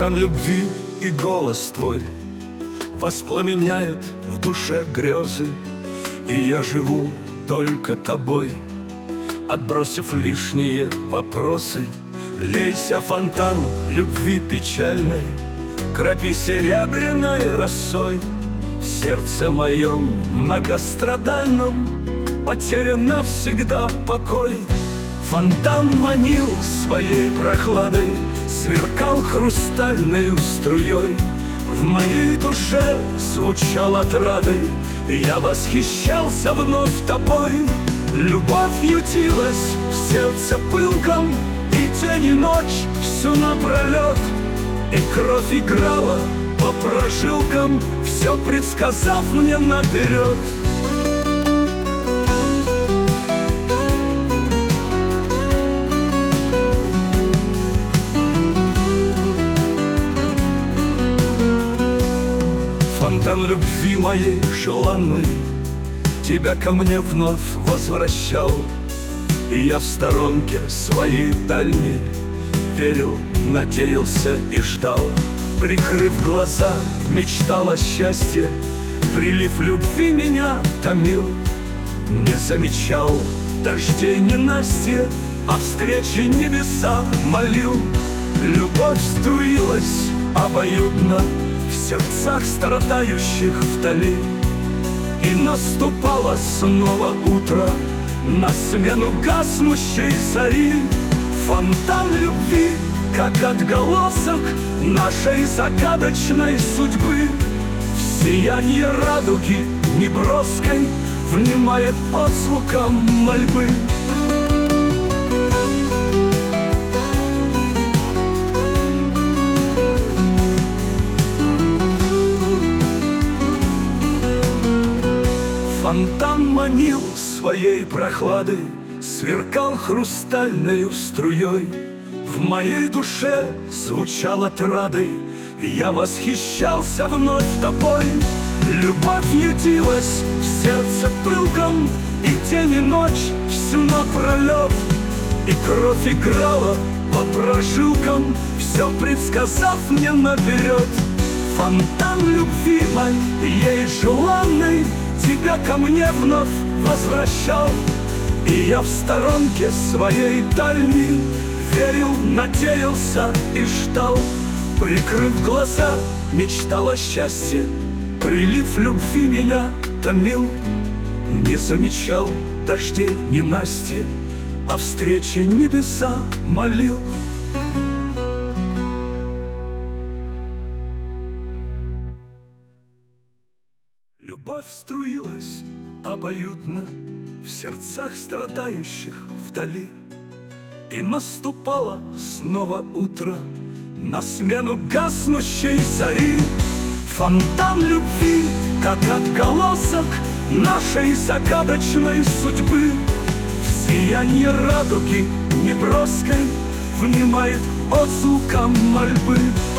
Фонтан любви и голос твой воспламеняет в душе грезы, и я живу только тобой, отбросив лишние вопросы. Лейся, фонтан любви печальной, кропи серебряной росой. В сердце моем многострадальном потерян навсегда покой. Фонтан манил своей прохладой, сверкал хрустальной струей. В моей душе звучал отрадой, я восхищался вновь тобой. Любовь ютилась в сердце пылком, и день и ночь всю напролет, и кровь играла по прожилкам, все предсказав мне наперед. Фонтан любви моей желанной тебя ко мне вновь возвращал, и я в сторонке своей дальней верил, надеялся и ждал. Прикрыв глаза, мечтал о счастье, прилив любви меня томил. Не замечал дождей ненастья, о встрече небеса молил. Любовь струилась обоюдно в сердцах страдающих вдали, и наступало снова утро на смену гаснущей зари. Фонтан любви, как отголосок нашей загадочной судьбы, в сиянии радуги неброской внимает отзвуком мольбы. Фонтан манил своей прохладой, сверкал хрустальной струей. В моей душе звучал отрадой, я восхищался вновь тобой. Любовь ютилась в сердце пылком, и день и ночь всю напролет, и кровь играла по прожилкам, все предсказав мне наперед. Фонтан любви моей желанной тебя ко мне вновь возвращал, и я в сторонке своей дальней верил, надеялся и ждал. Прикрыв глаза, мечтал о счастье, прилив любви меня томил. Не замечал дождей ненастья, о встрече небеса молил. Любовь струилась обоюдно в сердцах страдающих вдали, и наступало снова утро на смену гаснущей зари. Фонтан любви, как отголосок нашей загадочной судьбы, в сиянии радуги неброской внимает отзвуком мольбы.